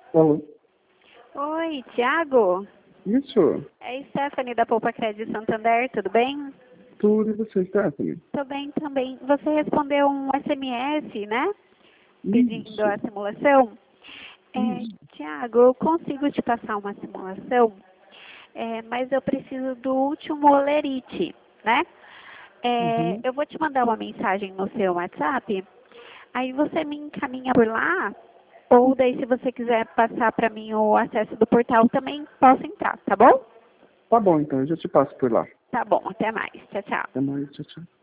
Alô? Oi, Thiago? Isso, É Stephanie da Poupa Crédito Santander, tudo bem? tudo e você, Stephanie? Tô bem também. Você respondeu um SMS, né? Pedindo Isso, a simulação. isso. Thiago, eu consigo te passar uma simulação, mas eu preciso do último olerite, né? Uhum. Eu vou te mandar uma mensagem no seu WhatsApp, aí você me encaminha por lá, ou daí se você quiser passar para mim o acesso do portal também posso entrar, tá bom? Tá bom, então, eu já te passo por lá. Tá bom, até mais. Tchau, tchau. Até mais, tchau, tchau.